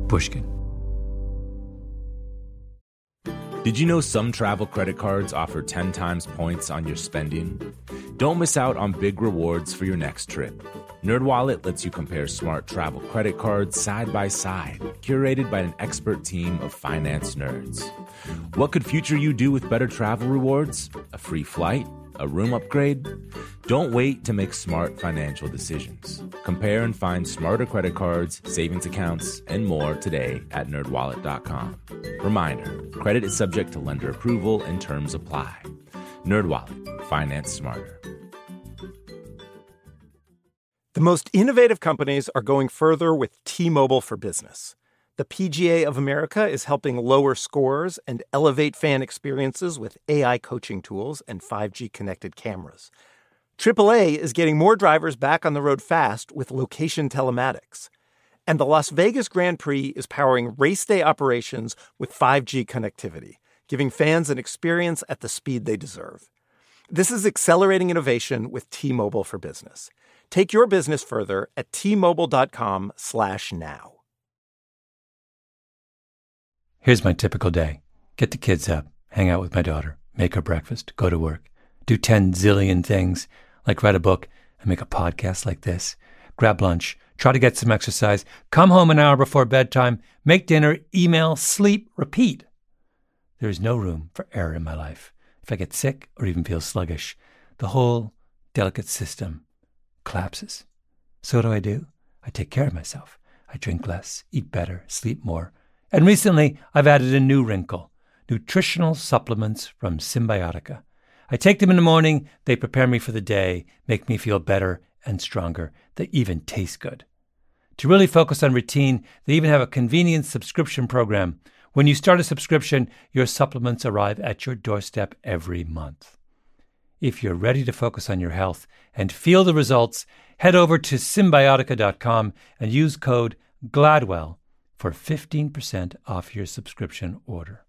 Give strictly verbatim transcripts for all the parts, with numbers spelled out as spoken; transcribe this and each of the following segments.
Pushkin. Did you know some travel credit cards offer ten times points on your spending? Don't miss out on big rewards for your next trip. NerdWallet lets you compare smart travel credit cards side by side, curated by an expert team of finance nerds. What could future you do with better travel rewards? A free flight? A room upgrade? Don't wait to make smart financial decisions. Compare and find smarter credit cards, savings accounts, and more today at nerd wallet dot com. Reminder, credit is subject to lender approval and terms apply. NerdWallet, finance smarter. The most innovative companies are going further with T-Mobile for Business. The P G A of America is helping lower scores and elevate fan experiences with A I coaching tools and five G connected cameras. triple A is getting more drivers back on the road fast with location telematics. And the Las Vegas Grand Prix is powering race day operations with five G connectivity, giving fans an experience at the speed they deserve. This is accelerating innovation with T-Mobile for Business. Take your business further at T-Mobile.com slash now. Here's my typical day. Get the kids up, hang out with my daughter, make her breakfast, go to work, do ten zillion things, like write a book and make a podcast like this, grab lunch, try to get some exercise, come home an hour before bedtime, make dinner, email, sleep, repeat. There is no room for error in my life. If I get sick or even feel sluggish, the whole delicate system collapses. So what do I do? I take care of myself. I drink less, eat better, sleep more. And recently, I've added a new wrinkle, nutritional supplements from Symbiotica. I take them in the morning, they prepare me for the day, make me feel better and stronger. They even taste good. To really focus on routine, they even have a convenient subscription program. When you start a subscription, your supplements arrive at your doorstep every month. If you're ready to focus on your health and feel the results, head over to Symbiotica dot com and use code GLADWELL for fifteen percent off your subscription order.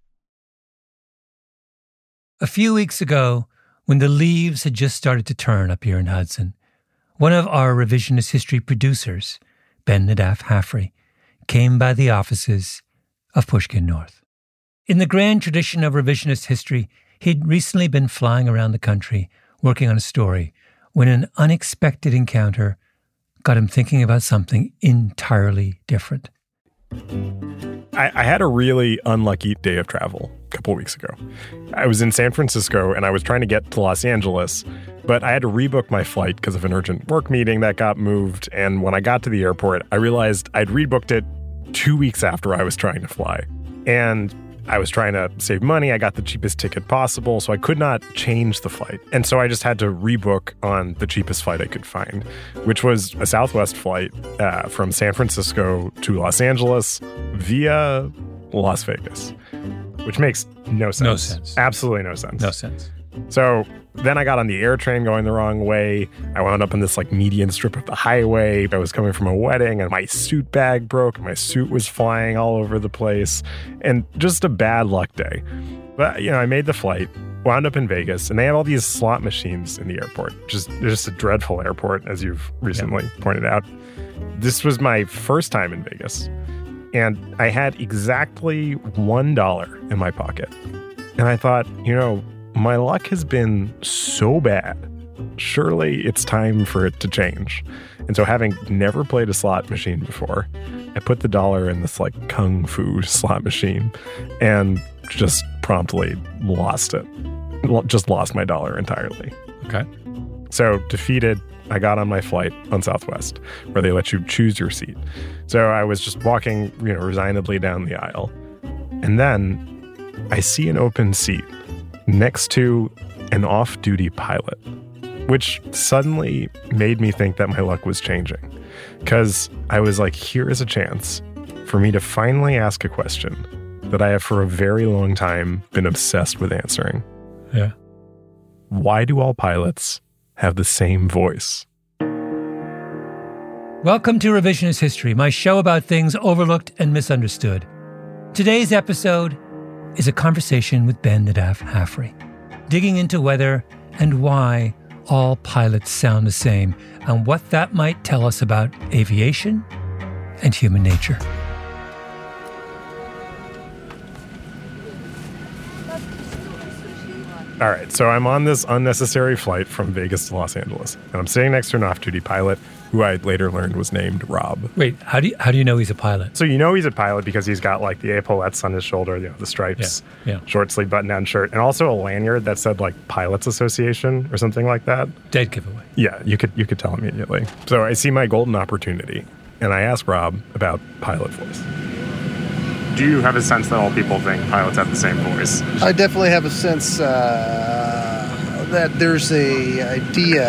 A few weeks ago, when the leaves had just started to turn up here in Hudson, one of our revisionist history producers, Ben Nadaf Hafrey, came by the offices of Pushkin North. In the grand tradition of revisionist history, he'd recently been flying around the country working on a story when an unexpected encounter got him thinking about something entirely different. I, I had a really unlucky day of travel a couple of weeks ago. I was in San Francisco and I was trying to get to Los Angeles, but I had to rebook my flight because of an urgent work meeting that got moved. And when I got to the airport, I realized I'd rebooked it two weeks after I was trying to fly. And I was trying to save money. I got the cheapest ticket possible, so I could not change the flight. And so I just had to rebook on the cheapest flight I could find, which was a Southwest flight uh, from San Francisco to Los Angeles via Las Vegas, which makes no sense. No sense. Absolutely no sense. No sense. So then I got on the air train going the wrong way. I wound up in this like median strip of the highway. I was coming from a wedding and my suit bag broke and my suit was flying all over the place, and just a bad luck day. But, you know, I made the flight, wound up in Vegas, and they have all these slot machines in the airport. Just, just a dreadful airport, as you've recently yeah. pointed out. This was my first time in Vegas, and I had exactly one dollar in my pocket. And I thought, you know, my luck has been so bad. Surely it's time for it to change. And so, having never played a slot machine before, I put the dollar in this like kung fu slot machine and just promptly lost it. Just lost my dollar entirely. Okay. So defeated, I got on my flight on Southwest, where they let you choose your seat. So I was just walking, you know, resignedly down the aisle. And then I see an open seat next to an off-duty pilot, which suddenly made me think that my luck was changing. Because I was like, here is a chance for me to finally ask a question that I have for a very long time been obsessed with answering. Yeah. Why do all pilots have the same voice? Welcome to Revisionist History, my show about things overlooked and misunderstood. Today's episode is a conversation with Ben Nadaf Hafrey, digging into whether and why all pilots sound the same and what that might tell us about aviation and human nature. All right, so I'm on this unnecessary flight from Vegas to Los Angeles, and I'm sitting next to an off-duty pilot who I later learned was named Rob. Wait, how do you, how do you know he's a pilot? So you know he's a pilot because he's got like the epaulettes on his shoulder, you know, the stripes, yeah, yeah. short sleeve button-down shirt, and also a lanyard that said like Pilots Association or something like that. Dead giveaway. Yeah, you could you could tell immediately. So I see my golden opportunity, and I ask Rob about pilot voice. Do you have a sense that all people think pilots have the same voice? I definitely have a sense uh, that there's a idea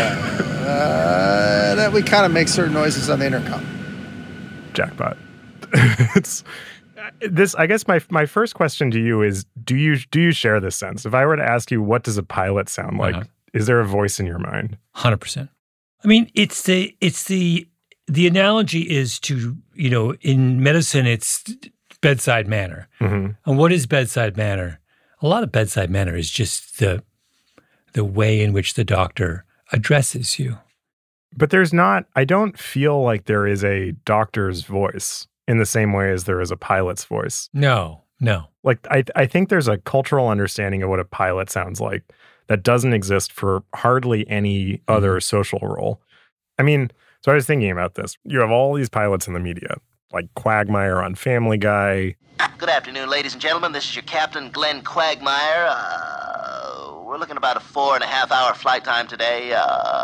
uh, that we kind of make certain noises on the intercom. Jackpot. It's this. I guess my my first question to you is: Do you do you share this sense? If I were to ask you, what does a pilot sound like? Uh-huh. Is there a voice in your mind? one hundred percent. I mean, it's the it's the the analogy is to, you know, in medicine, it's bedside manner. Mm-hmm. And what is bedside manner? A lot of bedside manner is just the the way in which the doctor addresses you. But there's not, I don't feel like there is a doctor's voice in the same way as there is a pilot's voice. No, no. Like, I I think there's a cultural understanding of what a pilot sounds like that doesn't exist for hardly any other mm-hmm. social role. I mean, so I was thinking about this. You have all these pilots in the media, like Quagmire on Family Guy. Good afternoon, ladies and gentlemen. This is your captain, Glenn Quagmire. Uh, we're looking about a four and a half hour flight time today.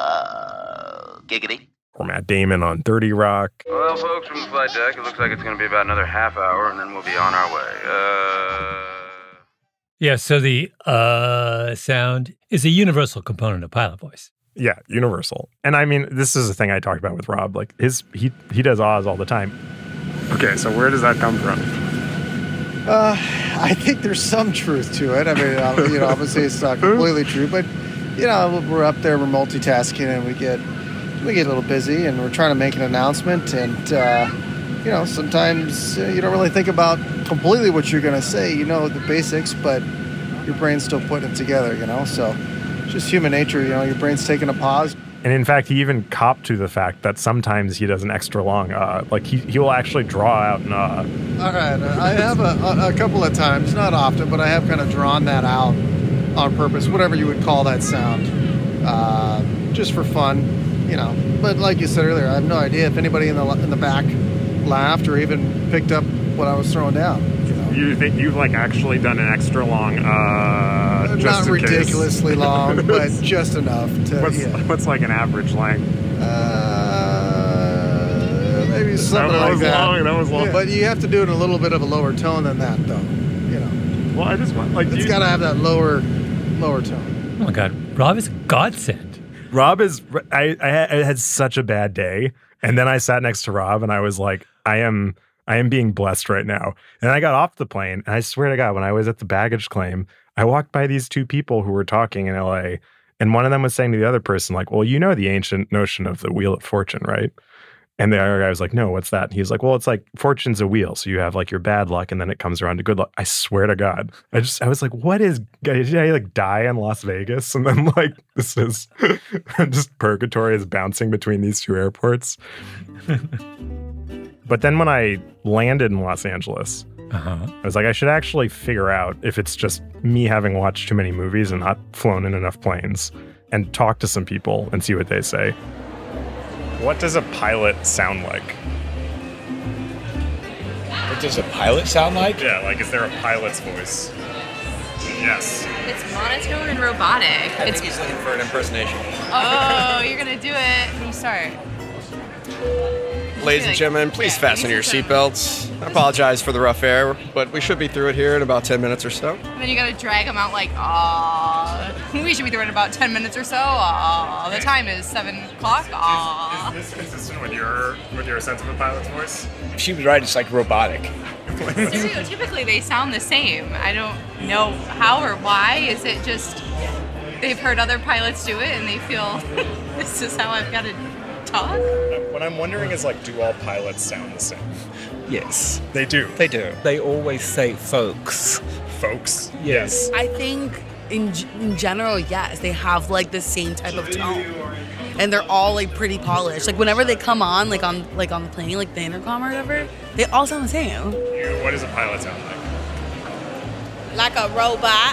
Uh, giggity. Or Matt Damon on thirty Rock. Well, folks, from the flight deck, it looks like it's going to be about another half hour, and then we'll be on our way. Uh... Yeah, so the uh sound is a universal component of pilot voice. Yeah, universal. And I mean, this is a thing I talked about with Rob. Like, his he he does Oz all the time. Okay, so where does that come from? Uh, I think there's some truth to it. I mean, you know, obviously it's not completely true, but you know, we're up there, we're multitasking, and we get we get a little busy, and we're trying to make an announcement, and uh, you know, sometimes uh, you don't really think about completely what you're going to say. You know the basics, but your brain's still putting it together. You know, so it's just human nature. You know, your brain's taking a pause. And in fact, he even copped to the fact that sometimes he does an extra long uh. Like, he, he will actually draw out an uh. All right. I have a, a, a couple of times, not often, but I have kind of drawn that out on purpose, whatever you would call that sound, uh, just for fun, you know. But like you said earlier, I have no idea if anybody in the in the back laughed or even picked up what I was throwing down. You know? You think you've, like, actually done an extra long uh? Just Not ridiculously long, but just enough to. What's, yeah. what's like an average length? Uh, maybe something that like was that. Long, that was long. Yeah, but you have to do it in a little bit of a lower tone than that, though. You know. Well, I just want like it's got to have that lower, lower tone. Oh my God, Rob is a godsend. Rob is. I, I I had such a bad day, and then I sat next to Rob, and I was like, I am. I am being blessed right now. And I got off the plane, and I swear to God, when I was at the baggage claim, I walked by these two people who were talking in L A, and one of them was saying to the other person, like, well, you know the ancient notion of the Wheel of Fortune, right? And the other guy was like, no, what's that? And he's like, well, it's like fortune's a wheel. So you have like your bad luck, and then it comes around to good luck. I swear to God. I just, I was like, what is, did I like die in Las Vegas? And then like, this is just purgatory is bouncing between these two airports. But then when I landed in Los Angeles, uh-huh. I was like, I should actually figure out if it's just me having watched too many movies and not flown in enough planes, and talk to some people and see what they say. What does a pilot sound like? What does a pilot sound like? Yeah, like, is there a pilot's voice? Yes. It's monotone and robotic. I it's... think he's looking for an impersonation. Oh, you're going to do it. Can you start? Ladies and gentlemen, please yeah, fasten your seatbelts. I apologize for the rough air, but we should be through it here in about ten minutes or so. And then you gotta drag them out like, aww. We should be through it in about ten minutes or so. Aww. The time is seven o'clock. Aww. Is, is this consistent with your with your sense of a pilot's voice? She was right. It's like robotic. Typically, they sound the same. I don't know how or why. Is it just they've heard other pilots do it and they feel this is how I've got to talk? What I'm wondering is, like, do all pilots sound the same? Yes. They do? They do. They always say folks. Folks? Yes. I think in, in general, yes. They have, like, the same type of tone. And they're all, like, pretty polished. Like, whenever they come on, like, on like on the plane, like, the intercom or whatever, they all sound the same. You, what does a pilot sound like? Like a robot.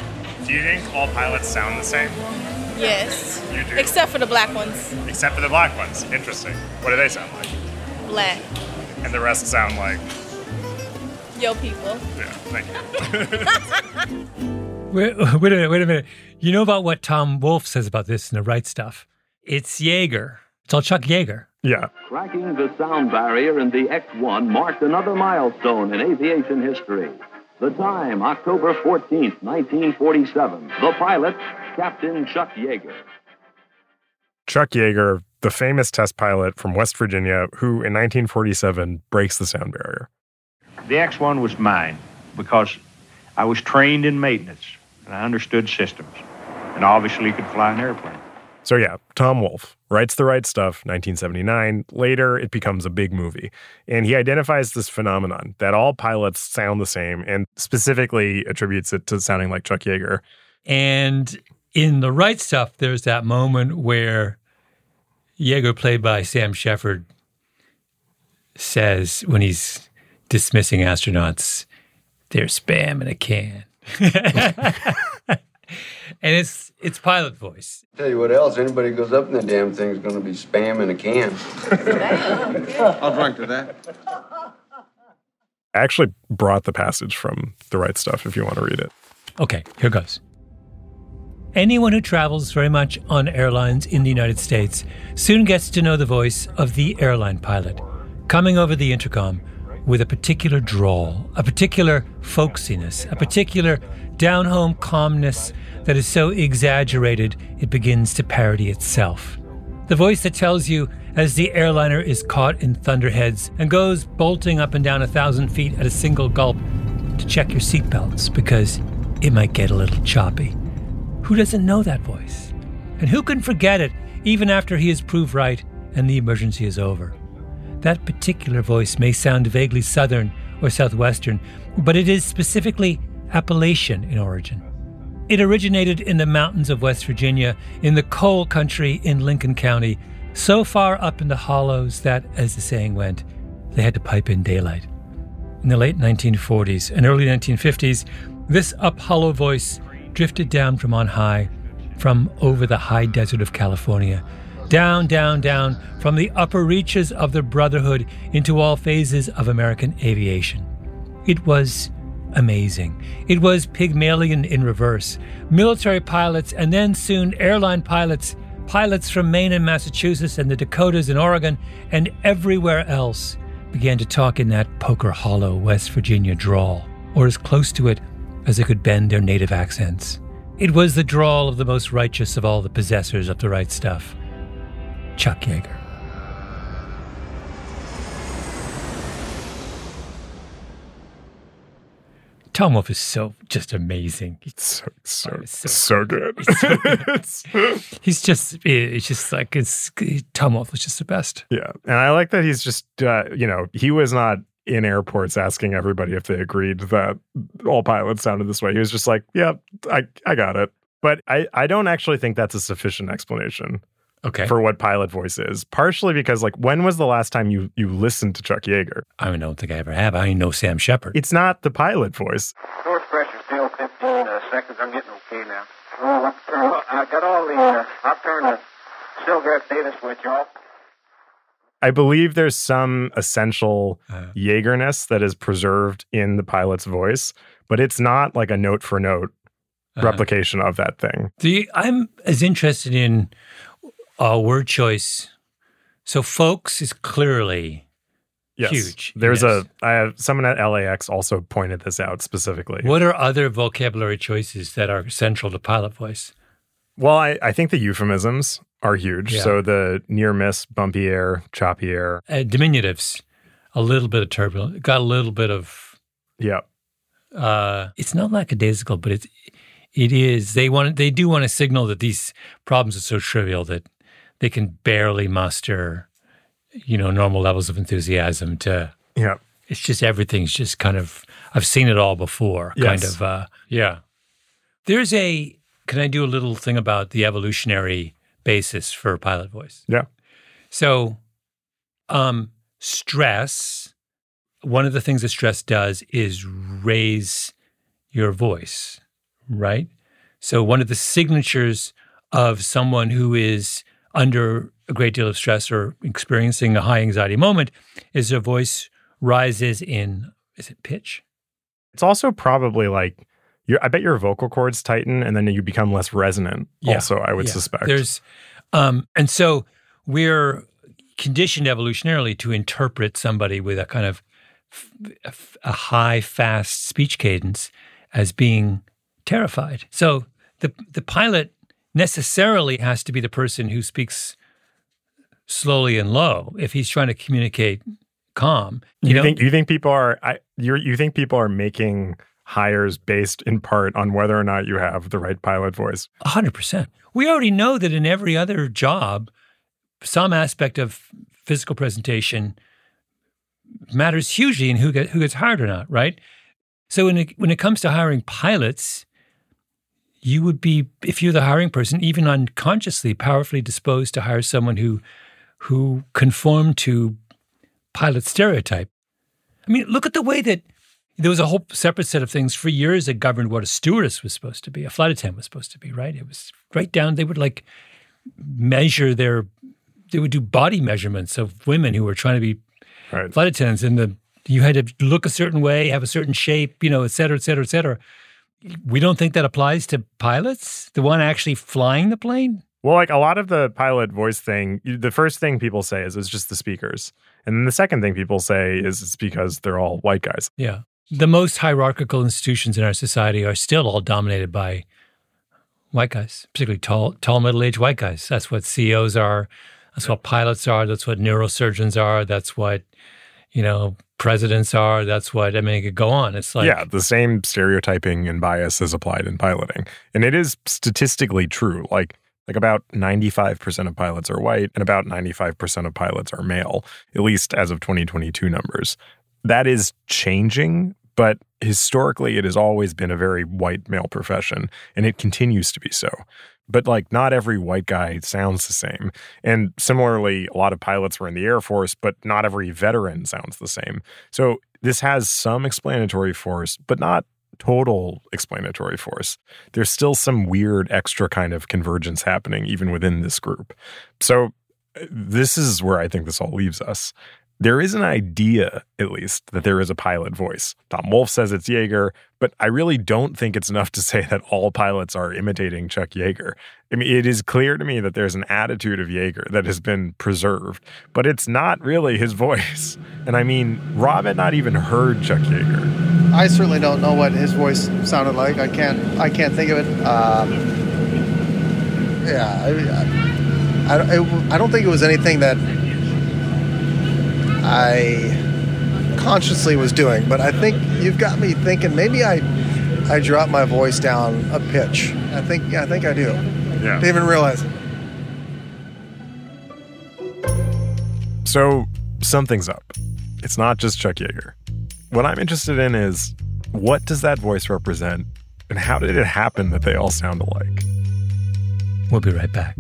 Do you think all pilots sound the same? Yes. You do? Except for the black ones. Except for the black ones. Interesting. What do they sound like? Black. And the rest sound like... Yo people. Yeah, thank you. Wait, wait a minute, wait a minute. You know about what Tom Wolfe says about this in The Right Stuff? It's Yeager. It's all Chuck Yeager. Yeah. Cracking the sound barrier in the X one marked another milestone in aviation history. The time, October fourteenth, nineteen forty-seven. The pilot, Captain Chuck Yeager. Chuck Yeager, the famous test pilot from West Virginia, who in nineteen forty-seven breaks the sound barrier. The X one was mine because I was trained in maintenance and I understood systems and obviously could fly an airplane. So yeah, Tom Wolfe writes The Right Stuff, nineteen seventy-nine. Later, it becomes a big movie. And he identifies this phenomenon that all pilots sound the same and specifically attributes it to sounding like Chuck Yeager. And in The Right Stuff, there's that moment where Yeager, played by Sam Shepard, says when he's dismissing astronauts, they're spam in a can. And it's it's pilot voice. Tell you what else, anybody goes up in that damn thing is going to be spam in a can. I'll drink to that. I actually brought the passage from The Right Stuff if you want to read it. Okay, here goes. Anyone who travels very much on airlines in the United States soon gets to know the voice of the airline pilot, coming over the intercom with a particular drawl, a particular folksiness, a particular down-home calmness that is so exaggerated it begins to parody itself. The voice that tells you as the airliner is caught in thunderheads and goes bolting up and down a thousand feet at a single gulp to check your seatbelts because it might get a little choppy. Who doesn't know that voice? And who can forget it even after he is proved right and the emergency is over? That particular voice may sound vaguely Southern or Southwestern, but it is specifically Appalachian in origin. It originated in the mountains of West Virginia, in the coal country in Lincoln County, so far up in the hollows that, as the saying went, they had to pipe in daylight. In the late nineteen forties and early nineteen fifties, this up-hollow voice drifted down from on high, from over the high desert of California, down, down, down, from the upper reaches of the Brotherhood into all phases of American aviation. It was amazing. It was Pygmalion in reverse. Military pilots and then soon airline pilots, pilots from Maine and Massachusetts and the Dakotas and Oregon and everywhere else began to talk in that Poker Hollow West Virginia drawl, or as close to it as they could bend their native accents. It was the drawl of the most righteous of all the possessors of The Right Stuff, Chuck Yeager. Tom Wolfe is so just amazing. It's so so so, so good. So good. He's just it's just like it's Tom Wolfe was just the best. Yeah, and I like that he's just uh, you know he was not in airports asking everybody if they agreed that all pilots sounded this way. He was just like, yeah, I I got it. But I I don't actually think that's a sufficient explanation. Okay. For what pilot voice is. Partially because, like, when was the last time you, you listened to Chuck Yeager? I don't think I ever have. I know Sam Shepard. It's not the pilot voice. Source pressure still fifteen uh, seconds. I'm getting okay now. Oh, uh, I got all the, uh, I'll turn the Silgraf data switch off. I believe there's some essential uh, Yeagerness that is preserved in the pilot's voice, but it's not like a note for note uh, replication of that thing. The I'm as interested in Uh, word choice. So folks is clearly yes. huge. There's yes. a, I have someone at L A X also pointed this out specifically. What are other vocabulary choices that are central to pilot voice? Well, I, I think the euphemisms are huge. Yeah. So the near miss, bumpy air, choppy air. Uh, diminutives, a little bit of turbulence, got a little bit of. Yeah. Uh, it's not lackadaisical, but it's, it is. They want, they do want to signal that these problems are so trivial that they can barely muster, you know, normal levels of enthusiasm to, yeah. It's just everything's just kind of, I've seen it all before, yes. kind of, uh, yeah. There's a, can I do a little thing about the evolutionary basis for pilot voice? Yeah. So, um, stress, one of the things that stress does is raise your voice, right? So one of the signatures of someone who is under a great deal of stress or experiencing a high anxiety moment is their voice rises in, is it pitch? It's also probably like, your, I bet your vocal cords tighten and then you become less resonant. Yeah, also, I would yeah. suspect. There's, um, and so we're conditioned evolutionarily to interpret somebody with a kind of f- a high, fast speech cadence as being terrified. So the the pilot necessarily has to be the person who speaks slowly and low if he's trying to communicate calm. You, You know? think you think people are I, you're, you think people are making hires based in part on whether or not you have the right pilot voice? A hundred percent. We already know that in every other job, some aspect of physical presentation matters hugely in who get, who gets hired or not, right? So when it, when it comes to hiring pilots, you would be, if you're the hiring person, even unconsciously, powerfully disposed to hire someone who who conformed to pilot stereotype. I mean, look at the way that there was a whole separate set of things for years that governed what a stewardess was supposed to be, a flight attendant was supposed to be, right? It was right down, they would like measure their, they would do body measurements of women who were trying to be right. flight attendants, and the you had to look a certain way, have a certain shape, you know, et cetera, et cetera, et cetera. We don't think that applies to pilots, the one actually flying the plane? Well, like a lot of the pilot voice thing, you, the first thing people say is it's just the speakers. And then the second thing people say is it's because they're all white guys. Yeah. The most hierarchical institutions in our society are still all dominated by white guys, particularly tall, tall middle-aged white guys. That's what C E Os are. That's what pilots are. That's what neurosurgeons are. That's what, you know, presidents are. That's what, I mean, it could go on. It's like... Yeah, the same stereotyping and bias is applied in piloting. And it is statistically true. Like, like about ninety-five percent of pilots are white and about ninety-five percent of pilots are male, at least as of twenty twenty-two numbers. That is changing, but historically it has always been a very white male profession, and it continues to be so. But like not every white guy sounds the same. And similarly, a lot of pilots were in the Air Force, but not every veteran sounds the same. So this has some explanatory force, but not total explanatory force. There's still some weird extra kind of convergence happening even within this group. So this is where I think this all leaves us. There is an idea, at least, that there is a pilot voice. Tom Wolfe says it's Yeager, but I really don't think it's enough to say that all pilots are imitating Chuck Yeager. I mean, it is clear to me that there's an attitude of Yeager that has been preserved, but it's not really his voice. And I mean, Rob had not even heard Chuck Yeager. I certainly don't know what his voice sounded like. I can't. I can't think of it. Um, yeah, I, I, I, I don't think it was anything that I consciously was doing, but I think you've got me thinking maybe I I dropped my voice down a pitch. I think I think I do. Yeah. Didn't even realize it. So something's up. It's not just Chuck Yeager. What I'm interested in is what does that voice represent, and how did it happen that they all sound alike? We'll be right back.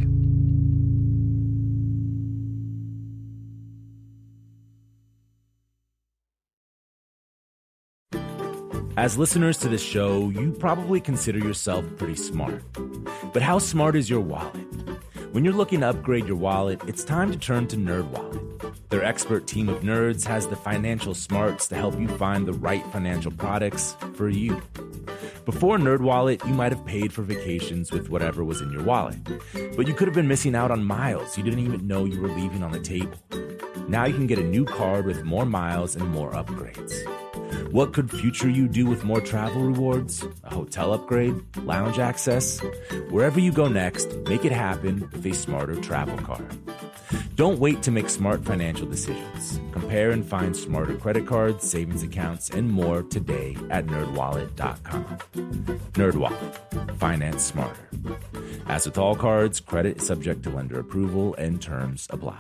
As listeners to this show, you probably consider yourself pretty smart. But how smart is your wallet? When you're looking to upgrade your wallet, it's time to turn to NerdWallet. Their expert team of nerds has the financial smarts to help you find the right financial products for you. Before NerdWallet, you might have paid for vacations with whatever was in your wallet. But you could have been missing out on miles you didn't even know you were leaving on the table. Now you can get a new card with more miles and more upgrades. What could future you do with more travel rewards? A hotel upgrade? Lounge access? Wherever you go next, make it happen with a smarter travel card. Don't wait to make smart financial decisions. Compare and find smarter credit cards, savings accounts, and more today at nerd wallet dot com. NerdWallet. Finance smarter. As with all cards, credit is subject to lender approval and terms apply.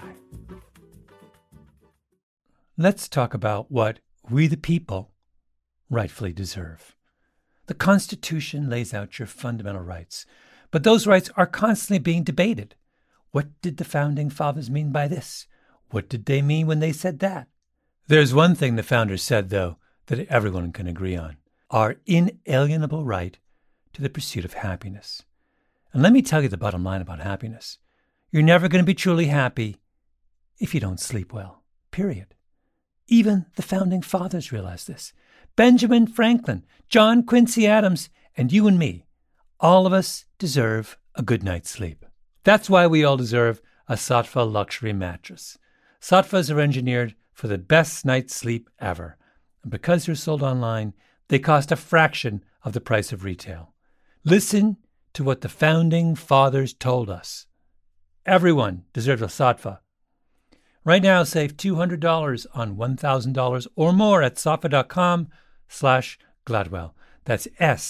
Let's talk about what we the people rightfully deserve. The Constitution lays out your fundamental rights, but those rights are constantly being debated. What did the Founding Fathers mean by this? What did they mean when they said that? There's one thing the Founders said, though, that everyone can agree on. Our inalienable right to the pursuit of happiness. And let me tell you the bottom line about happiness. You're never going to be truly happy if you don't sleep well, period. Even the founding fathers realized this. Benjamin Franklin, John Quincy Adams, and you and me, all of us deserve a good night's sleep. That's why we all deserve a Saatva luxury mattress. Saatvas are engineered for the best night's sleep ever. And because they're sold online, they cost a fraction of the price of retail. Listen to what the founding fathers told us. Everyone deserves a Saatva. Right now, save two hundred dollars on one thousand dollars or more at saatva.com slash Gladwell. That's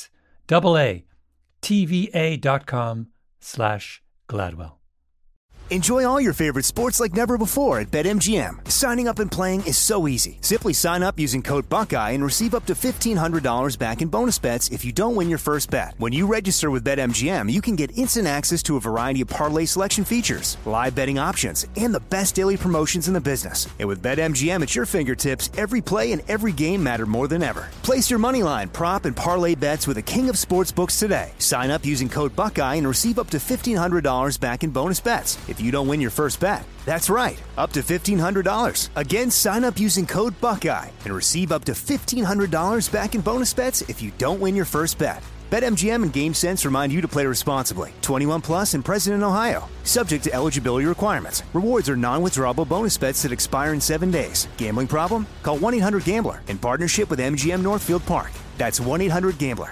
S-A-A-T-V-A dot com slash Gladwell. Enjoy all your favorite sports like never before at BetMGM. Signing up and playing is so easy. Simply sign up using code Buckeye and receive up to fifteen hundred dollars back in bonus bets if you don't win your first bet. When you register with BetMGM, you can get instant access to a variety of parlay selection features, live betting options, and the best daily promotions in the business. And with BetMGM at your fingertips, every play and every game matter more than ever. Place your moneyline, prop, and parlay bets with the king of sportsbooks today. Sign up using code Buckeye and receive up to fifteen hundred dollars back in bonus bets if you don't win your first bet. That's right, up to fifteen hundred dollars. Again, sign up using code Buckeye and receive up to fifteen hundred dollars back in bonus bets if you don't win your first bet. BetMGM and GameSense remind you to play responsibly. twenty-one plus and present in Ohio. Subject to eligibility requirements. Rewards are non-withdrawable bonus bets that expire in seven days. Gambling problem? Call one eight hundred gambler in partnership with M G M Northfield Park. That's one eight hundred gambler.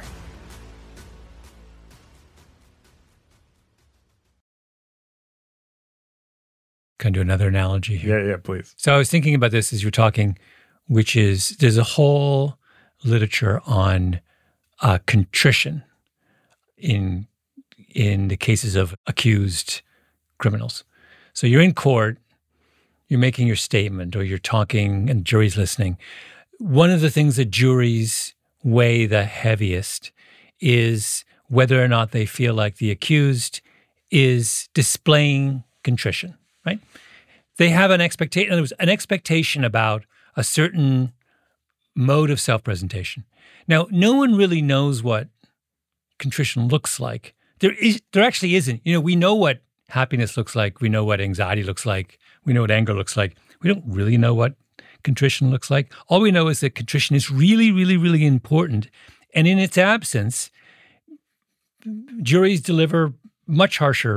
Can I do another analogy here? Yeah, yeah, please. So I was thinking about this as you were talking, which is there's a whole literature on uh, contrition in in the cases of accused criminals. So you're in court, you're making your statement, or you're talking, and the jury's listening. One of the things that juries weigh the heaviest is whether or not they feel like the accused is displaying contrition. Right? They have an expectation. There was an expectation about a certain mode of self-presentation. Now, no one really knows what contrition looks like. There is, there actually isn't. You know, we know what happiness looks like. We know what anxiety looks like. We know what anger looks like. We don't really know what contrition looks like. All we know is that contrition is really, really, really important. And in its absence, juries deliver much harsher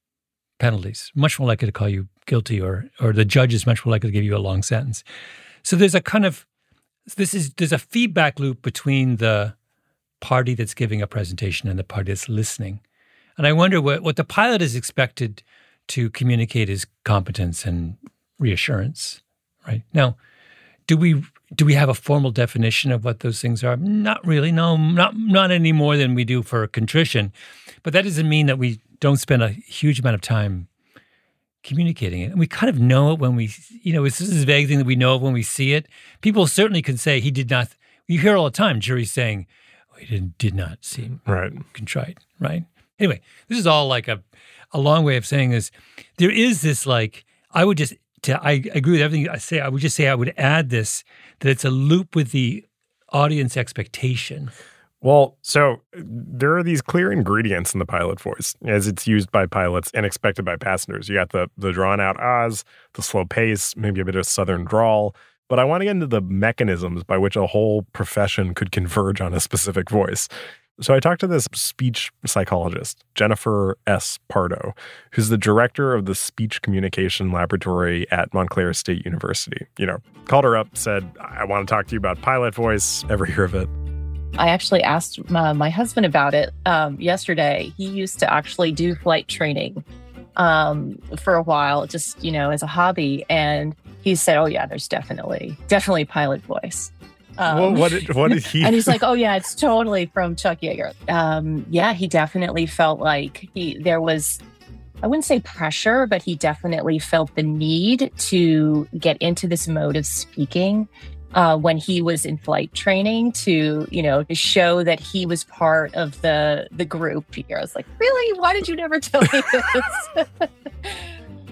penalties, much more likely to call you guilty, or or the judge is much more likely to give you a long sentence. So there's a kind of, this is, there's a feedback loop between the party that's giving a presentation and the party that's listening. And I wonder what, what the pilot is expected to communicate is competence and reassurance, right? Now, do we do we have a formal definition of what those things are? Not really, no, not not any more than we do for contrition. But that doesn't mean that we don't spend a huge amount of time communicating it. And we kind of know it when we, you know, this is this vague thing that we know of when we see it. People certainly can say he did not, you hear all the time, juries saying, oh, he did, did not seem right. contrite, right? Anyway, this is all like a, a long way of saying this. There is this like, I would just, to, I agree with everything I say, I would just say I would add this, that it's a loop with the audience expectation. Well, so there are these clear ingredients in the pilot voice as it's used by pilots and expected by passengers. You got the the drawn out ahs, the slow pace, maybe a bit of southern drawl. But I want to get into the mechanisms by which a whole profession could converge on a specific voice. So I talked to this speech psychologist, Jennifer S. Pardo, who's the director of the Speech Communication Laboratory at Montclair State University. You know, called her up, said, I want to talk to you about pilot voice. Ever hear of it? I actually asked my, my husband about it um, yesterday. He used to actually do flight training um, for a while, just, you know, as a hobby. And he said, oh, yeah, there's definitely, definitely pilot voice. Um, well, what did, what did he? And he's like, oh, yeah, it's totally from Chuck Yeager. Um, yeah, he definitely felt like he there was, I wouldn't say pressure, but he definitely felt the need to get into this mode of speaking Uh, when he was in flight training to, you know, to show that he was part of the the group here. I was like, really? Why did you never tell me this?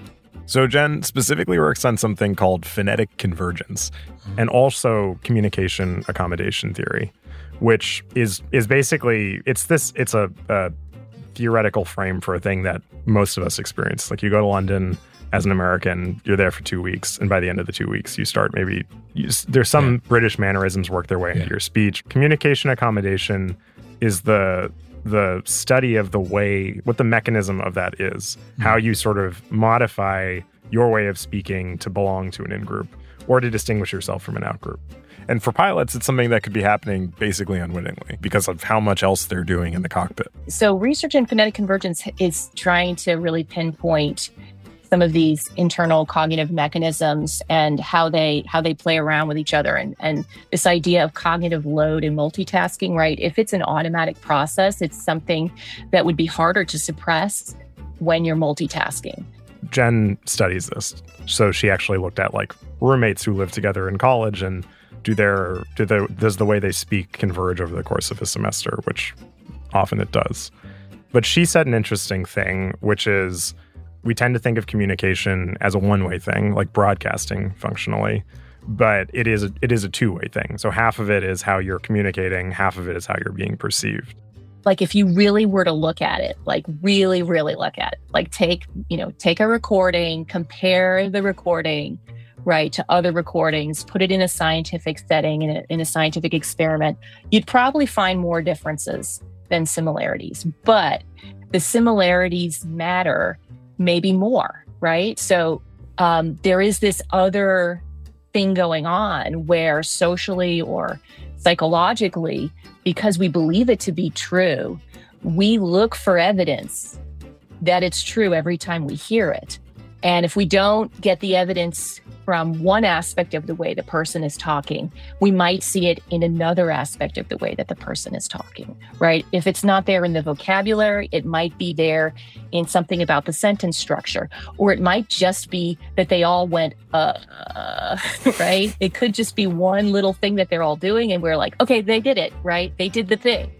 So Jen specifically works on something called phonetic convergence mm-hmm. and also communication accommodation theory, which is is basically, it's this, it's a, a theoretical frame for a thing that most of us experience. Like you go to London as an American, you're there for two weeks, and by the end of the two weeks, you start maybe, you, there's some yeah. British mannerisms work their way yeah. into your speech. Communication accommodation is the the study of the way, what the mechanism of that is, mm. how you sort of modify your way of speaking to belong to an in-group or to distinguish yourself from an out-group. And for pilots, it's something that could be happening basically unwittingly because of how much else they're doing in the cockpit. So research in phonetic convergence is trying to really pinpoint some of these internal cognitive mechanisms and how they how they play around with each other. And, and this idea of cognitive load and multitasking, right? If it's an automatic process, it's something that would be harder to suppress when you're multitasking. Jen studies this. So she actually looked at like roommates who live together in college and do their do the does the way they speak converge over the course of a semester, which often it does. But she said an interesting thing, which is we tend to think of communication as a one-way thing, like broadcasting functionally, but it is a, it is a two-way thing. So half of it is how you're communicating, half of it is how you're being perceived. Like if you really were to look at it, like really, really look at it, like take, you know, take a recording, compare the recording, right, to other recordings, put it in a scientific setting, in a, in a scientific experiment, you'd probably find more differences than similarities. But the similarities matter maybe more, right? So um, there is this other thing going on where socially or psychologically, because we believe it to be true, we look for evidence that it's true every time we hear it. And if we don't get the evidence from one aspect of the way the person is talking, we might see it in another aspect of the way that the person is talking, right? If it's not there in the vocabulary, it might be there in something about the sentence structure, or it might just be that they all went, uh, right? It could just be one little thing that they're all doing, and we're like, okay, they did it, right? They did the thing.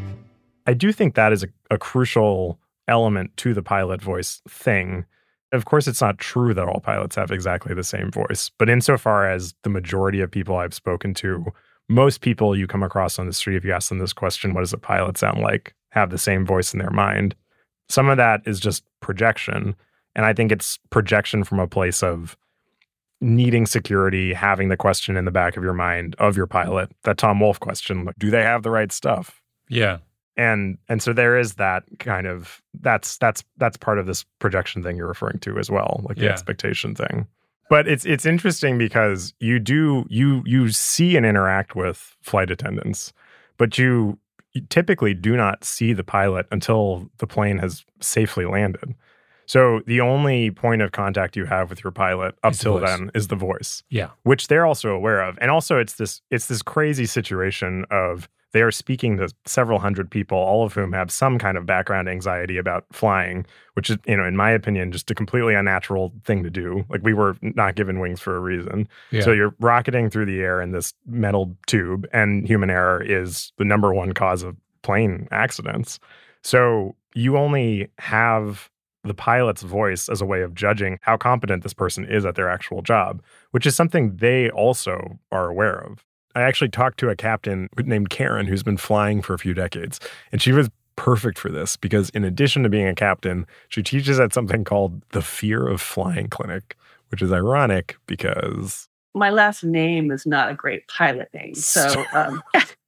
I do think that is a, a crucial element to the pilot voice thing. Of course, it's not true that all pilots have exactly the same voice, but insofar as the majority of people I've spoken to, most people you come across on the street, if you ask them this question, what does a pilot sound like, have the same voice in their mind. Some of that is just projection, and I think it's projection from a place of needing security, having the question in the back of your mind of your pilot, that Tom Wolfe question, like, do they have the right stuff? Yeah. And and so there is that kind of, that's that's that's part of this projection thing you're referring to as well, like the yeah. expectation thing. But it's it's interesting because you do, you you see and interact with flight attendants, but you, you typically do not see the pilot until the plane has safely landed. So the only point of contact you have with your pilot up till then is the voice. Yeah. Which they're also aware of. And also it's this it's this crazy situation of they are speaking to several hundred people, all of whom have some kind of background anxiety about flying, which is, you know, in my opinion, just a completely unnatural thing to do. Like, we were not given wings for a reason. Yeah. So you're rocketing through the air in this metal tube, and human error is the number one cause of plane accidents. So you only have the pilot's voice as a way of judging how competent this person is at their actual job, which is something they also are aware of. I actually talked to a captain named Karen who's been flying for a few decades, and she was perfect for this because in addition to being a captain, she teaches at something called the Fear of Flying Clinic, which is ironic because... my last name is not a great pilot name, so... Um...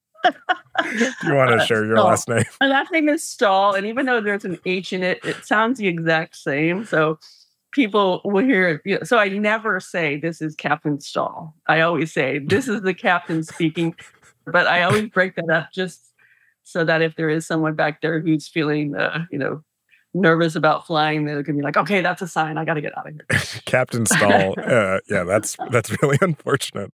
you want to share your Stahl. last name? My last name is Stahl, and even though there's an H in it, it sounds the exact same, so... people will hear it. You know, so I never say, this is Captain Stahl. I always say, this is the captain speaking. But I always break that up just so that if there is someone back there who's feeling, uh, you know, nervous about flying, they're going to be like, okay, that's a sign. I got to get out of here. Captain Stahl. uh, yeah, that's that's really unfortunate.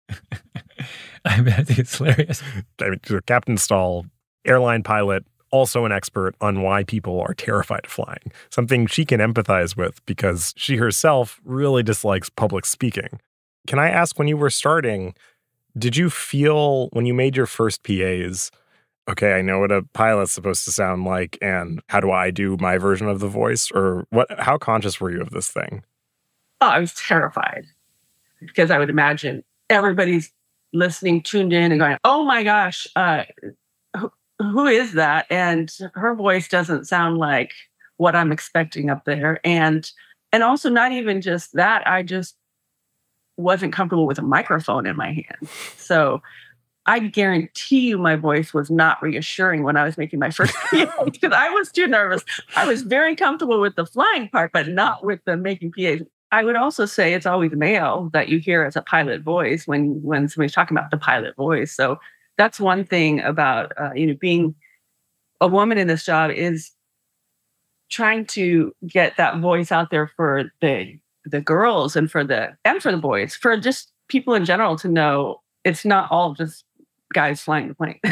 I mean, I think it's hilarious. I mean, so Captain Stahl, airline pilot, also an expert on why people are terrified of flying, something she can empathize with because she herself really dislikes public speaking. Can I ask, when you were starting, did you feel when you made your first P As, okay, I know what a pilot's supposed to sound like, and how do I do my version of the voice? Or what? How conscious were you of this thing? Oh, I was terrified because I would imagine everybody's listening, tuned in and going, oh my gosh, uh, who, who is that? And her voice doesn't sound like what I'm expecting up there. And, and also not even just that, I just wasn't comfortable with a microphone in my hand. So I guarantee you my voice was not reassuring when I was making my first P A because I was too nervous. I was very comfortable with the flying part, but not with the making P As. I would also say it's always male that you hear as a pilot voice when, when somebody's talking about the pilot voice. So that's one thing about, uh, you know, being a woman in this job is trying to get that voice out there for the the girls and for the and for the boys, for just people in general to know it's not all just guys flying the plane.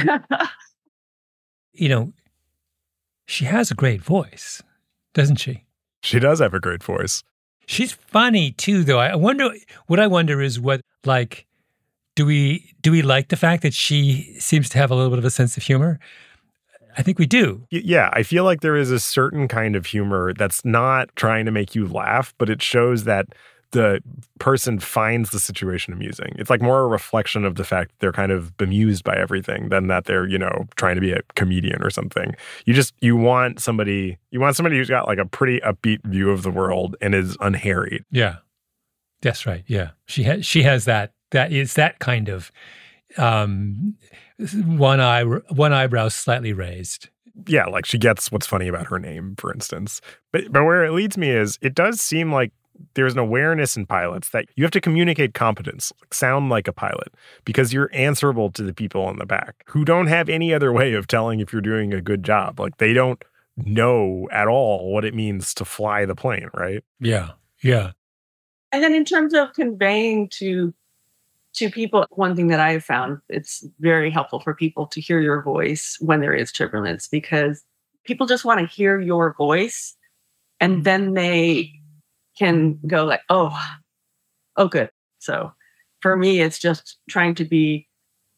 You know, she has a great voice, doesn't she? She does have a great voice. She's funny too, though. I wonder. What I wonder is what, like, do we do we like the fact that she seems to have a little bit of a sense of humor? I think we do. Yeah, I feel like there is a certain kind of humor that's not trying to make you laugh, but it shows that the person finds the situation amusing. It's like more a reflection of the fact they're kind of bemused by everything than that they're, you know, trying to be a comedian or something. You just, you want somebody, you want somebody who's got like a pretty upbeat view of the world and is unharried. Yeah, that's right. Yeah. She has, she has that, that is that kind of um, one eye, one eyebrow slightly raised. Yeah. Like she gets what's funny about her name, for instance. But, but where it leads me is it does seem like there's an awareness in pilots that you have to communicate competence, like sound like a pilot, because you're answerable to the people in the back who don't have any other way of telling if you're doing a good job. Like they don't know at all what it means to fly the plane, right? Yeah, yeah. And then in terms of conveying to to people, one thing that I've found, it's very helpful for people to hear your voice when there is turbulence, because people just want to hear your voice and then they can go like, oh, oh, good. So for me, it's just trying to be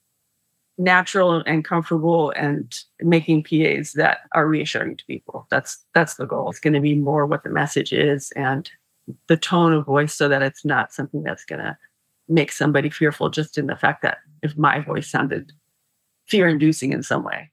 natural and comfortable and making P As that are reassuring to people. That's that's the goal. It's going to be more what the message is and the tone of voice so that it's not something that's going to make somebody fearful just in the fact that if my voice sounded fear-inducing in some way.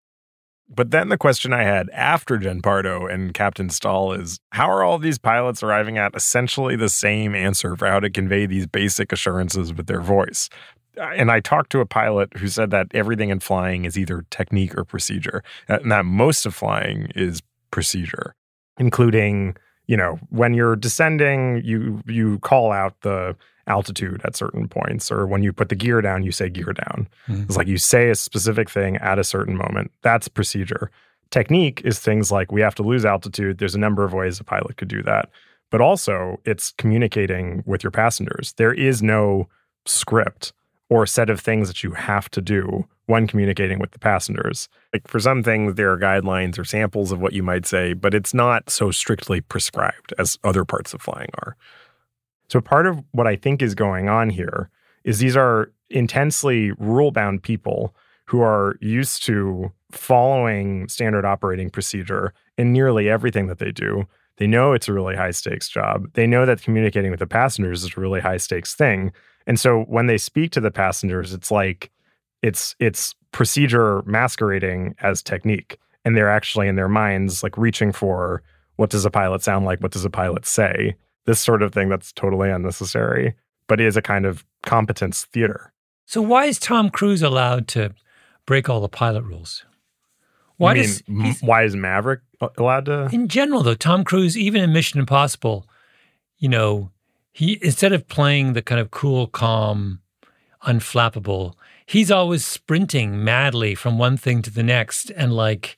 But then the question I had after Jen Pardo and Captain Stahl is, how are all these pilots arriving at essentially the same answer for how to convey these basic assurances with their voice? And I talked to a pilot who said that everything in flying is either technique or procedure, and that most of flying is procedure, including, you know, when you're descending, you you call out the altitude at certain points, or when you put the gear down, you say gear down. Mm-hmm. It's like you say a specific thing at a certain moment. That's procedure. Technique is things like we have to lose altitude. There's a number of ways a pilot could do that. But also it's communicating with your passengers. There is no script or set of things that you have to do when communicating with the passengers. Like for some things, there are guidelines or samples of what you might say, but it's not so strictly prescribed as other parts of flying are. So part of what I think is going on here is these are intensely rule-bound people who are used to following standard operating procedure in nearly everything that they do. They know it's a really high-stakes job. They know that communicating with the passengers is a really high-stakes thing. And so when they speak to the passengers, it's like it's it's procedure masquerading as technique. And they're actually in their minds like reaching for, what does a pilot sound like? What does a pilot say? This sort of thing that's totally unnecessary, but is a kind of competence theater. So why is Tom Cruise allowed to break all the pilot rules? Why you does mean, why is Maverick allowed to? In general, though, Tom Cruise, even in Mission Impossible, you know, he instead of playing the kind of cool, calm, unflappable, he's always sprinting madly from one thing to the next, and like,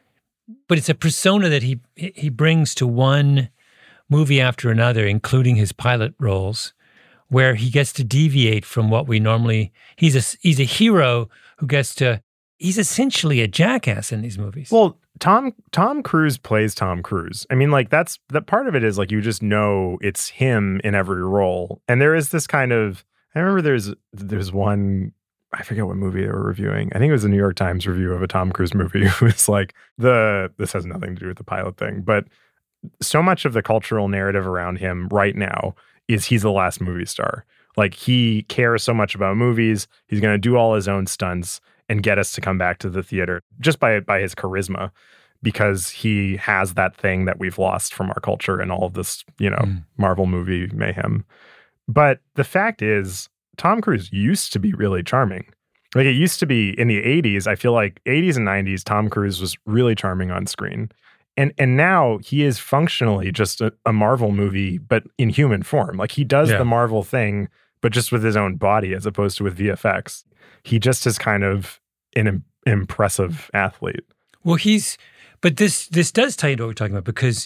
but it's a persona that he he brings to one movie after another, including his pilot roles, where he gets to deviate from what we normally. He's a he's a hero who gets to. He's essentially a jackass in these movies. Well, Tom Tom Cruise plays Tom Cruise. I mean, like that's that part of it is like you just know it's him in every role, and there is this kind of. I remember there's there's one. I forget what movie they were reviewing. I think it was a New York Times review of a Tom Cruise movie. It was like the this has nothing to do with the pilot thing, but. so much of the cultural narrative around him right now is he's the last movie star. Like, he cares so much about movies. He's going to do all his own stunts and get us to come back to the theater just by by his charisma, because he has that thing that we've lost from our culture and all of this, you know, mm. Marvel movie mayhem. But the fact is, Tom Cruise used to be really charming. Like, it used to be in the eighties. I feel like eighties and nineties, Tom Cruise was really charming on screen. And and now he is functionally just a, a Marvel movie, but in human form. Like, he does yeah. the Marvel thing, but just with his own body as opposed to with V F X. He just is kind of an im- impressive athlete. Well, he's, but this this does tie into what we're talking about, because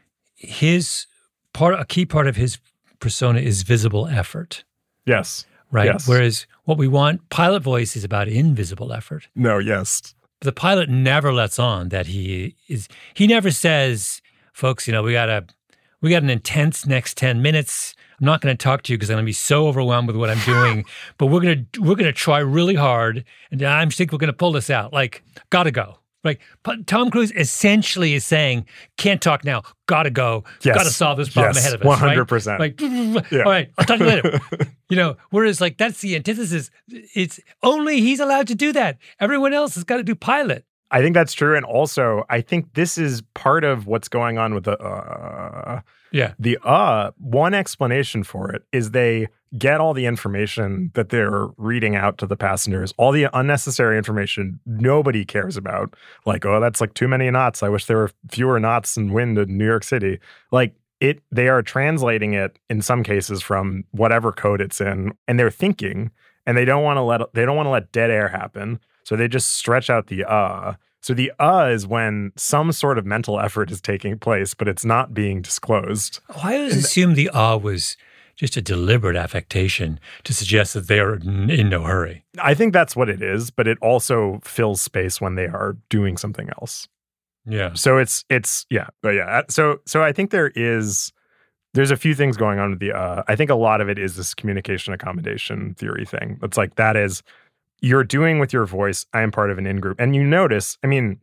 his part, a key part of his persona is visible effort. Yes. Right? Yes. Whereas what we want, pilot voice is about invisible effort. No, yes. The pilot never lets on that he is, he never says, folks, you know, we got a, we got an intense next ten minutes. I'm not going to talk to you because I'm going to be so overwhelmed with what I'm doing, but we're going to, we're going to try really hard. And I'm think we're going to pull this out. Like, gotta go. Like, Tom Cruise essentially is saying, can't talk now, gotta go, yes. gotta solve this problem yes. ahead of us. one hundred percent. Right? Like, yeah. all right, I'll talk to you later. You know, whereas like that's the antithesis. It's only he's allowed to do that. Everyone else has got to do pilot. I think that's true. And also, I think this is part of what's going on with the, uh, yeah. The, uh, one explanation for it is they get all the information that they're reading out to the passengers, all the unnecessary information nobody cares about. Like, oh, that's like too many knots. I wish there were fewer knots and wind in New York City. Like, it, they are translating it in some cases from whatever code it's in, and they're thinking, and they don't want to let, they don't want to let dead air happen. So they just stretch out the uh. So the uh is when some sort of mental effort is taking place, but it's not being disclosed. Oh, I always assumed the uh was just a deliberate affectation to suggest that they are in no hurry. I think that's what it is, but it also fills space when they are doing something else. Yeah. So it's, it's, yeah, but yeah. So, so I think there is, there's a few things going on with the uh. I think a lot of it is this communication accommodation theory thing. It's like, that is, you're doing with your voice, I am part of an in-group. And you notice, I mean,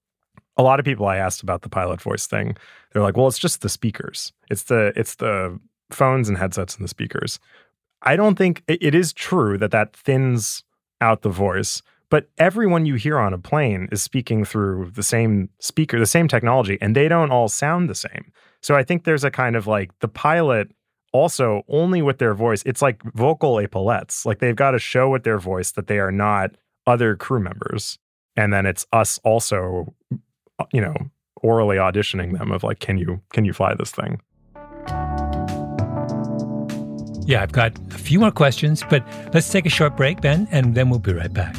a lot of people I asked about the pilot voice thing, they're like, well, it's just the speakers. It's the it's the phones and headsets and the speakers. I don't think, it is true that that thins out the voice, but everyone you hear on a plane is speaking through the same speaker, the same technology, and they don't all sound the same. So I think there's a kind of like, the pilot also, only with their voice, it's like vocal epaulettes. Like, they've got to show with their voice that they are not other crew members. And then it's us also, you know, orally auditioning them of like, can you can you fly this thing? Yeah, I've got a few more questions, but let's take a short break, Ben, and then we'll be right back.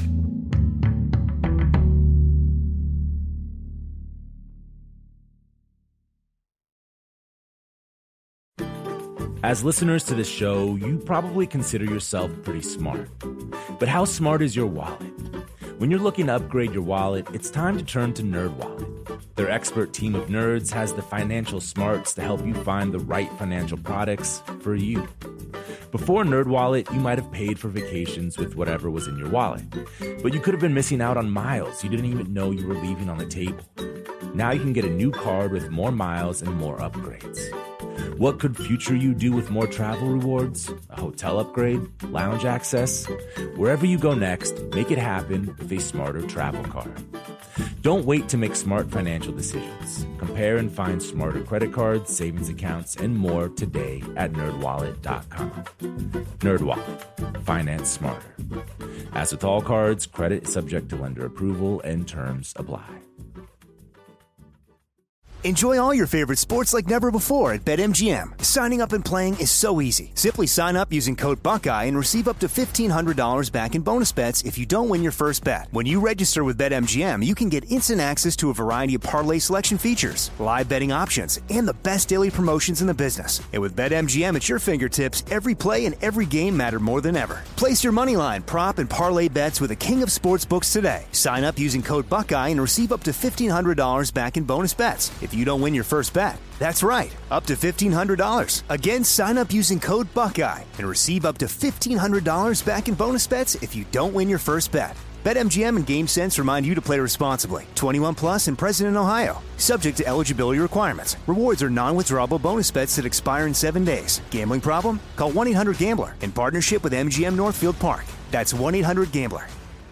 As listeners to this show, you probably consider yourself pretty smart. But how smart is your wallet? When you're looking to upgrade your wallet, it's time to turn to NerdWallet. Their expert team of nerds has the financial smarts to help you find the right financial products for you. Before NerdWallet, you might have paid for vacations with whatever was in your wallet. But you could have been missing out on miles you didn't even know you were leaving on the table. Now you can get a new card with more miles and more upgrades. What could future you do with more travel rewards? A hotel upgrade? Lounge access? Wherever you go next, make it happen with a smarter travel card. Don't wait to make smart financial decisions. Compare and find smarter credit cards, savings accounts, and more today at nerd wallet dot com. NerdWallet. Finance smarter. As with all cards, credit is subject to lender approval and terms apply. Enjoy all your favorite sports like never before at BetMGM. Signing up and playing is so easy. Simply sign up using code Buckeye and receive up to fifteen hundred dollars back in bonus bets if you don't win your first bet. When you register with BetMGM, you can get instant access to a variety of parlay selection features, live betting options, and the best daily promotions in the business. And with BetMGM at your fingertips, every play and every game matter more than ever. Place your moneyline, prop, and parlay bets with the king of sportsbooks today. Sign up using code Buckeye and receive up to fifteen hundred dollars back in bonus bets if you don't win your first bet. That's right, up to fifteen hundred dollars. Again, sign up using code Buckeye and receive up to fifteen hundred dollars back in bonus bets if you don't win your first bet. BetMGM and GameSense remind you to play responsibly. twenty-one plus and present in Ohio. Subject to eligibility requirements. Rewards are non-withdrawable bonus bets that expire in seven days. Gambling problem? Call one eight hundred gambler in partnership with M G M Northfield Park. That's one eight hundred gambler.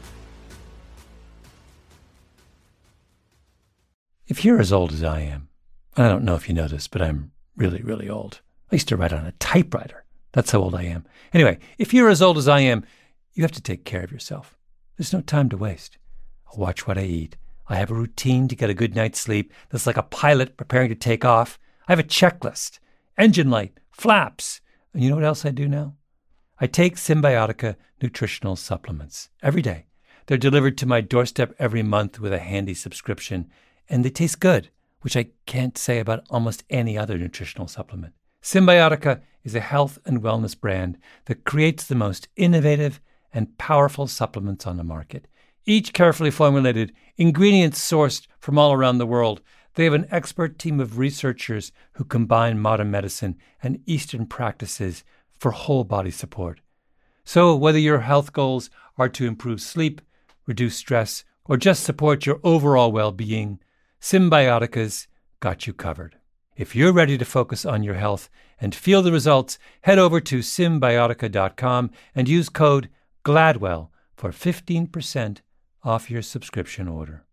If you're as old as I am, I don't know if you know this, but I'm really, really old. I used to write on a typewriter. That's how old I am. Anyway, if you're as old as I am, you have to take care of yourself. There's no time to waste. I watch what I eat. I have a routine to get a good night's sleep that's like a pilot preparing to take off. I have a checklist, engine light, flaps. And you know what else I do now? I take Symbiotica nutritional supplements every day. They're delivered to my doorstep every month with a handy subscription, and they taste good, which I can't say about almost any other nutritional supplement. Symbiotica is a health and wellness brand that creates the most innovative and powerful supplements on the market. Each carefully formulated, ingredients sourced from all around the world. They have an expert team of researchers who combine modern medicine and Eastern practices for whole body support. So whether your health goals are to improve sleep, reduce stress, or just support your overall well-being, Symbiotica's got you covered. If you're ready to focus on your health and feel the results, head over to Symbiotica dot com and use code GLADWELL for fifteen percent off your subscription order.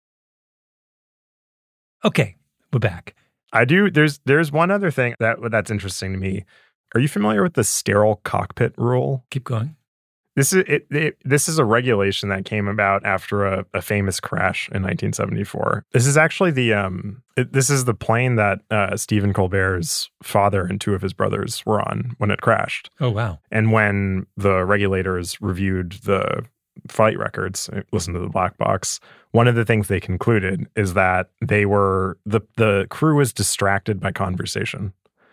Okay, we're back. I do. There's there's one other thing that that's interesting to me. Are you familiar with the sterile cockpit rule? Keep going. This is it, it, this is a regulation that came about after a, a famous crash in nineteen seventy-four. This is actually the um it, this is the plane that uh, Stephen Colbert's father and two of his brothers were on when it crashed. Oh wow! And when the regulators reviewed the flight records, listened to the black box, one of the things they concluded is that they were the the crew was distracted by conversation.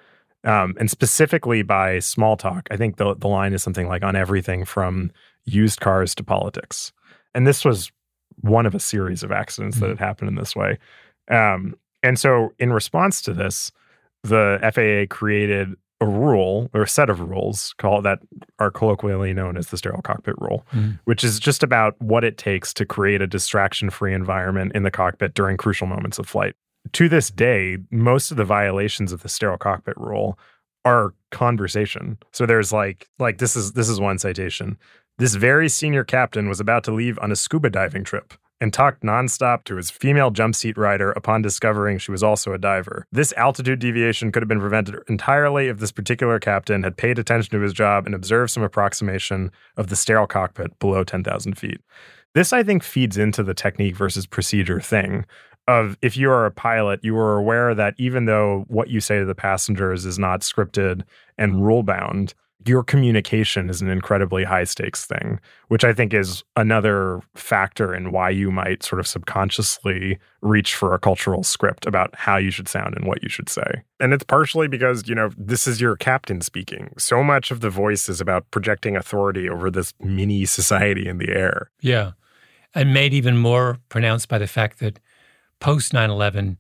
Um, and specifically by small talk. I think the the line is something like on everything from used cars to politics. And this was one of a series of accidents that had happened in this way. Um, and so in response to this, the F A A created a rule or a set of rules called that are colloquially known as the sterile cockpit rule, Mm. which is just about what it takes to create a distraction-free environment in the cockpit during crucial moments of flight. To this day, most of the violations of the sterile cockpit rule are conversation. So there's like, like this is this is one citation. This very senior captain was about to leave on a scuba diving trip and talked nonstop to his female jump seat rider upon discovering she was also a diver. This altitude deviation could have been prevented entirely if this particular captain had paid attention to his job and observed some approximation of the sterile cockpit below ten thousand feet. This, I think, feeds into the technique versus procedure thing of if you are a pilot, you are aware that even though what you say to the passengers is not scripted and rule-bound, your communication is an incredibly high-stakes thing, which I think is another factor in why you might sort of subconsciously reach for a cultural script about how you should sound and what you should say. And it's partially because, you know, this is your captain speaking. So much of the voice is about projecting authority over this mini society in the air. Yeah. And made even more pronounced by the fact that post nine eleven,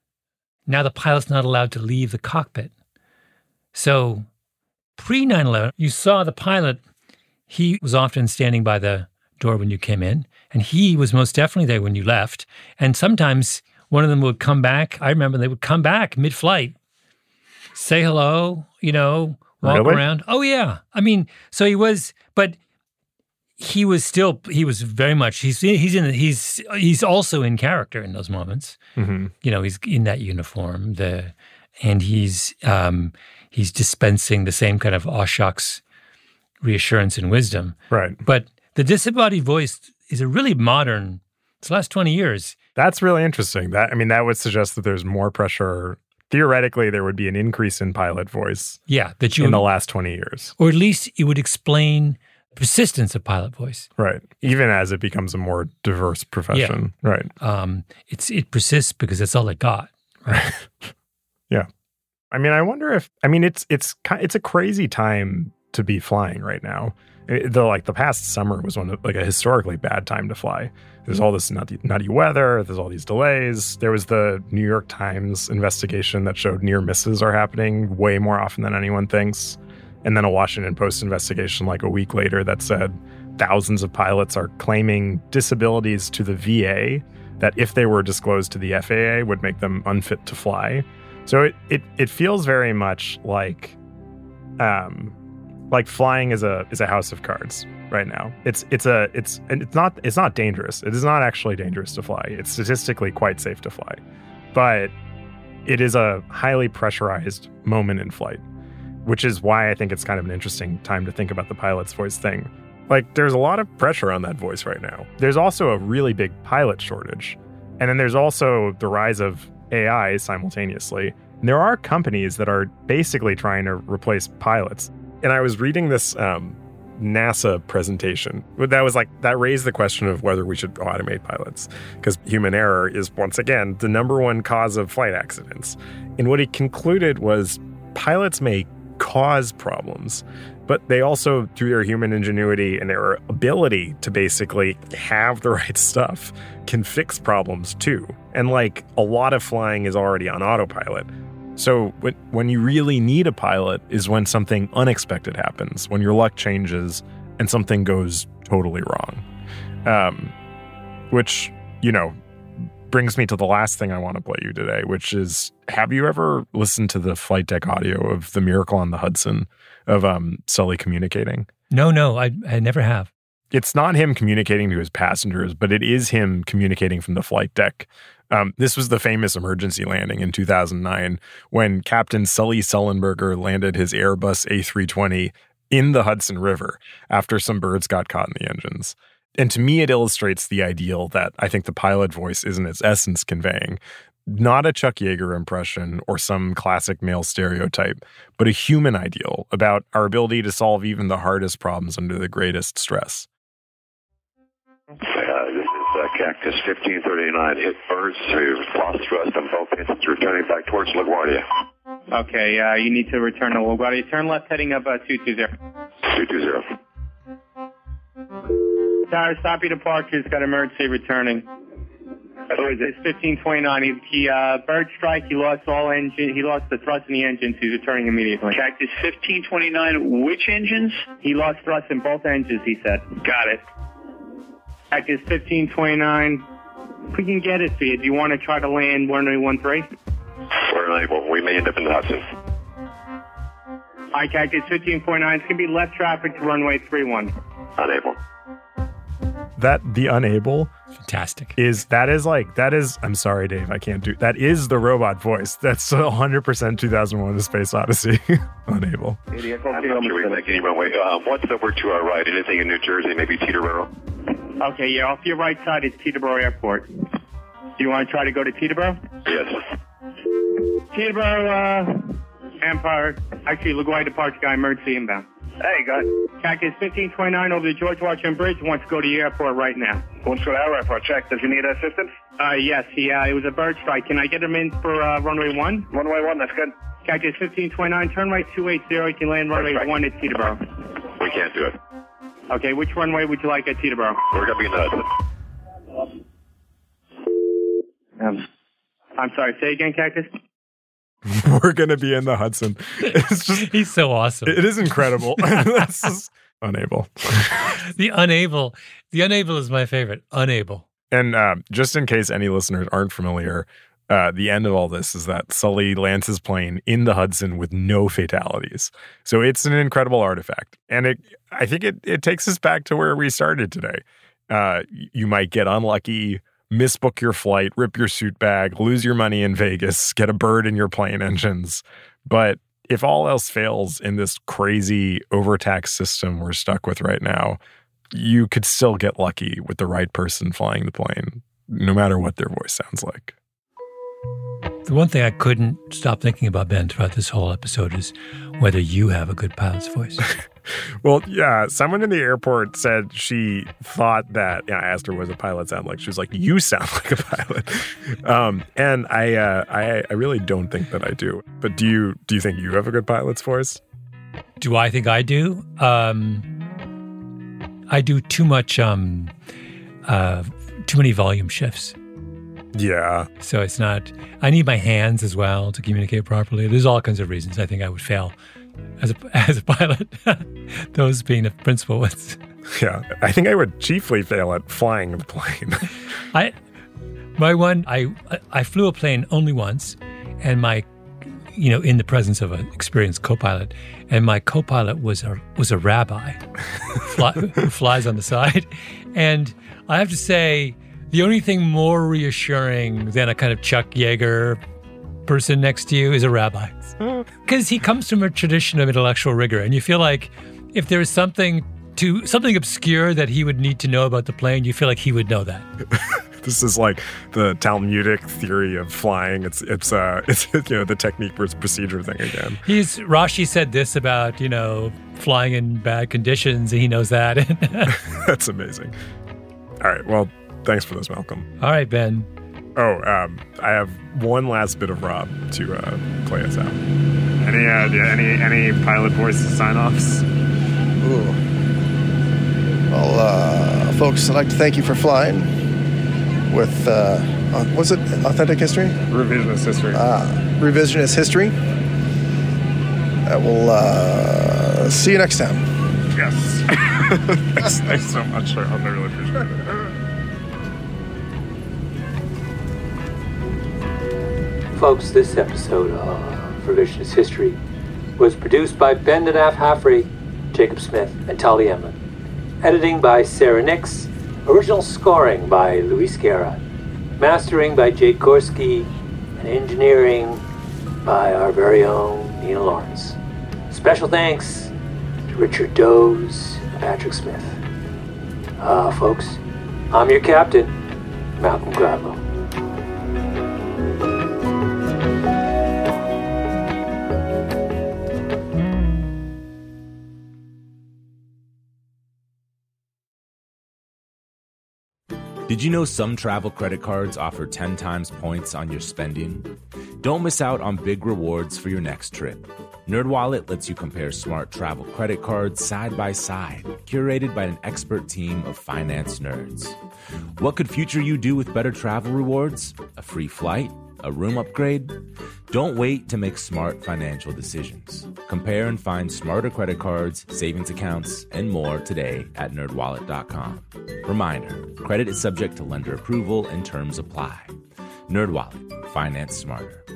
now the pilot's not allowed to leave the cockpit. So pre nine eleven, you saw the pilot, he was often standing by the door when you came in, and he was most definitely there when you left. And sometimes one of them would come back. I remember they would come back mid-flight, say hello, you know, walk Really? around. Oh, yeah. I mean, so he was, but he was still, he was very much, he's he's in, he's he's also in character in those moments. Mm-hmm. You know, he's in that uniform, the, and he's, um, he's dispensing the same kind of aw shucks reassurance and wisdom. Right. But the disembodied voice is a really modern, it's the last twenty years. That's really interesting. That I mean, that would suggest that there's more pressure. Theoretically, there would be an increase in pilot voice. Yeah, that you in would, the last twenty years. Or at least it would explain persistence of pilot voice. Right. Even as it becomes a more diverse profession. Yeah. Right. Um, it's it persists because that's all it got. Right. Yeah. I mean, I wonder if I mean it's it's it's a crazy time to be flying right now. It, the like the past summer was one of like a historically bad time to fly. There's all this nutty, nutty weather. There's all these delays. There was the New York Times investigation that showed near misses are happening way more often than anyone thinks. And then a Washington Post investigation like a week later that said thousands of pilots are claiming disabilities to the V A that if they were disclosed to the F A A would make them unfit to fly. So it it, it feels very much like um like flying is a is a house of cards right now. It's it's a it's and it's not it's not dangerous. It is not actually dangerous to fly. It's statistically quite safe to fly. But it is a highly pressurized moment in flight, which is why I think it's kind of an interesting time to think about the pilot's voice thing. Like, there's a lot of pressure on that voice right now. There's also a really big pilot shortage. And then there's also the rise of A I simultaneously. And there are companies that are basically trying to replace pilots. And I was reading this um, NASA presentation that was like, that raised the question of whether we should automate pilots, because human error is, once again, the number one cause of flight accidents. And what he concluded was pilots may cause problems, but they also, through their human ingenuity and their ability to basically have the right stuff, can fix problems too. And like, a lot of flying is already on autopilot. So when, when you really need a pilot is when something unexpected happens, when your luck changes and something goes totally wrong. Um, which, you know, brings me to the last thing I want to play you today, which is, have you ever listened to the flight deck audio of The Miracle on the Hudson of um, Sully communicating? No, no, I, I never have. It's not him communicating to his passengers, but it is him communicating from the flight deck. Um, this was the famous emergency landing in two thousand nine when Captain Sully Sullenberger landed his Airbus A three twenty in the Hudson River after some birds got caught in the engines. And to me, it illustrates the ideal that I think the pilot voice is in its essence conveying. Not a Chuck Yeager impression or some classic male stereotype, but a human ideal about our ability to solve even the hardest problems under the greatest stress. Uh, this is uh, Cactus fifteen thirty-nine. Hit birds who lost thrust on both engines, returning back towards LaGuardia. Okay, uh, you need to return to LaGuardia. Turn left heading up uh, two two zero. two two zero. Tower, stop your departures. Got emergency returning. So it's fifteen twenty-nine. He, he uh, bird strike. He lost all engine. He lost the thrust in the engines. He's returning immediately. Cactus fifteen twenty-nine. Which engines? He lost thrust in both engines. He said. Got it. Cactus fifteen twenty-nine. If we can get it to you, do you want to try to land runway one three? We're unable. We may end up in the Hudson. Hi, Cactus fifteen twenty-nine. It's going to be left traffic to runway three one. Unable. That the unable fantastic is that is like that is I'm sorry, Dave, I can't do that is the robot voice. That's one hundred percent two thousand one: A Space Odyssey. Unable. I'm not sure we can make any runway. Uh, what's over to our right? Anything in New Jersey? Maybe Teterboro? Okay, yeah, off your right side is Teterboro Airport. Do you want to try to go to Teterboro? Yes. Teterboro, uh, Empire. Actually, LaGuardia departure guy, emergency inbound. Hey, got it. Cactus fifteen twenty-nine over the George Washington Bridge. Wants to go to the airport right now. Wants to go to our airport. Check. Does he need assistance? Uh, yes. He, uh, it was a bird strike. Can I get him in for uh, runway one? Runway one, that's good. Cactus fifteen twenty-nine, turn right two eighty. You can land runway one at Teterboro. We can't do it. Okay, which runway would you like at Teterboro? We're going to be in the Hudson. Um, I'm sorry, say again, Cactus? We're going to be in the Hudson. It's just, he's so awesome. It is incredible. That's just unable. The unable. The unable is my favorite. Unable. And uh, just in case any listeners aren't familiar, uh, the end of all this is that Sully lands his plane in the Hudson with no fatalities. So it's an incredible artifact. And it, I think it, it takes us back to where we started today. Uh, you might get unlucky, misbook your flight, rip your suit bag, lose your money in Vegas, get a bird in your plane engines. But if all else fails in this crazy overtaxed system we're stuck with right now, you could still get lucky with the right person flying the plane, no matter what their voice sounds like. The one thing I couldn't stop thinking about, Ben, throughout this whole episode is whether you have a good pilot's voice. Well, yeah, someone in the airport said she thought that, yeah, I asked her what does a pilot sound like. She was like, you sound like a pilot. Um, and I, uh, I I really don't think that I do. But do you do you think you have a good pilot's voice? Do I think I do? Um, I do too much, um, uh, too many volume shifts. Yeah. So it's not, I need my hands as well to communicate properly. There's all kinds of reasons I think I would fail as a as a pilot. Those being the principal ones. Yeah, I think I would chiefly fail at flying the plane. I, my one, I I flew a plane only once, and my, you know, in the presence of an experienced co-pilot, and my co-pilot was a was a rabbi, fly, who flies on the side, and I have to say, the only thing more reassuring than a kind of Chuck Yeager person next to you is a rabbi, because he comes from a tradition of intellectual rigor, and you feel like if there's something to something obscure that he would need to know about the plane, you feel like he would know that. This is like the Talmudic theory of flying. It's it's uh it's you know the technique versus procedure thing again. He's Rashi said this about, you know, flying in bad conditions, and he knows that. That's amazing. All right, well, thanks for this, Malcolm. All right, Ben. Oh, um, I have one last bit of Rob to uh, play us out. Any uh, any any pilot voice sign-offs? Ooh. Well, uh, folks, I'd like to thank you for flying with, uh, uh, was it Authentic History? Revisionist History. Ah, Revisionist History. I will uh, see you next time. Yes. thanks, thanks so much, sir. I really appreciate it. Folks, this episode of Revisionist History was produced by Ben Nadaf Haffrey, Jacob Smith, and Tali Emlin. Editing by Sarah Nix. Original scoring by Luis Guerra. Mastering by Jake Gorski. And engineering by our very own Nina Lawrence. Special thanks to Richard Doze and Patrick Smith. Uh, folks, I'm your captain, Malcolm Gradlow. Did you know some travel credit cards offer ten times points on your spending? Don't miss out on big rewards for your next trip. NerdWallet lets you compare smart travel credit cards side by side, curated by an expert team of finance nerds. What could future you do with better travel rewards? A free flight? A room upgrade? Don't wait to make smart financial decisions. Compare and find smarter credit cards, savings accounts, and more today at nerd wallet dot com. Reminder, credit is subject to lender approval and terms apply. NerdWallet, finance smarter.